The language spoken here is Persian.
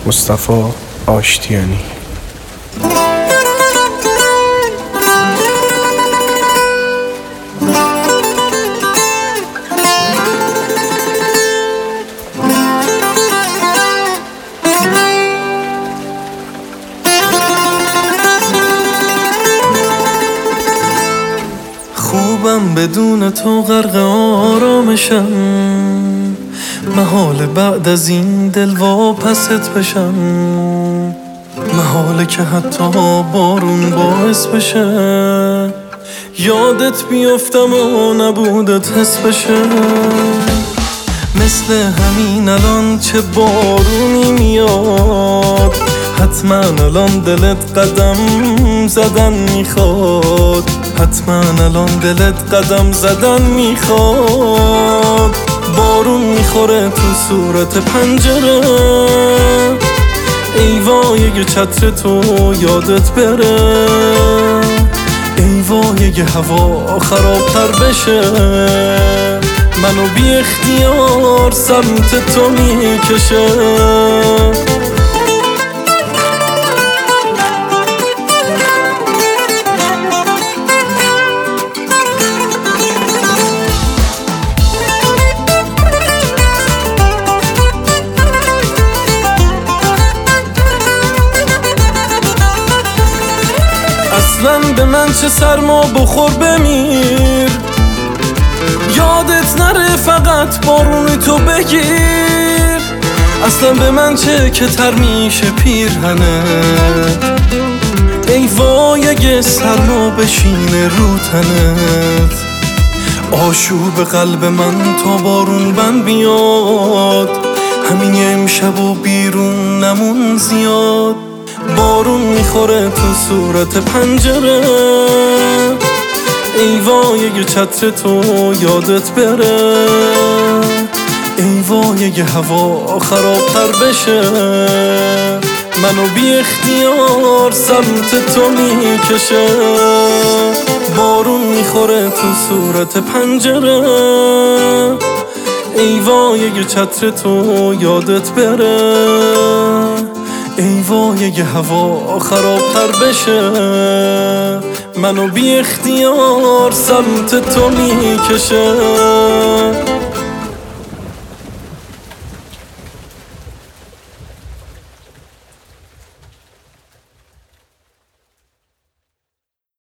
مصطفی آشتیانی. خوبم بدون تو غرق آرامشم، محاله بعد از این دل واپست بشم، محاله که حتی بارون باعث بشه یادت بیفتم و نبودت حس بشه. مثل همین الان چه بارونی میاد، حتما الان دلت قدم زدن میخواد، حتما الان دلت قدم زدن میخواد. بارون میخوره تو صورت پنجره، ای وای اگه چتر تو یادت بره، ای وای اگه هوا خرابتر بشه، منو بی اختیار سمت تو میکشه. اصلا به من چه سرما بخور بمیر، یادت نره فقط بارونی تو بگیر. اصلا به من چه که تر میشه پیرهنه، ای وای اگه سرما بشینه رو تنت. آشوب قلب من تا بارون بند بیاد، همین امشب و بیرون نمون زیاد. بارون میخوره تو صورت پنجره، ای وای اگه چتر تو یادت بره، ای وای اگه هوا خرابتر بشه، منو بی اختیار سمت تو میکشه. بارون میخوره تو صورت پنجره، ای وای اگه چتر تو یادت بره، ای وای اگه هوا خرابتر بشه، منو بی اختیار سمت تو میکشه.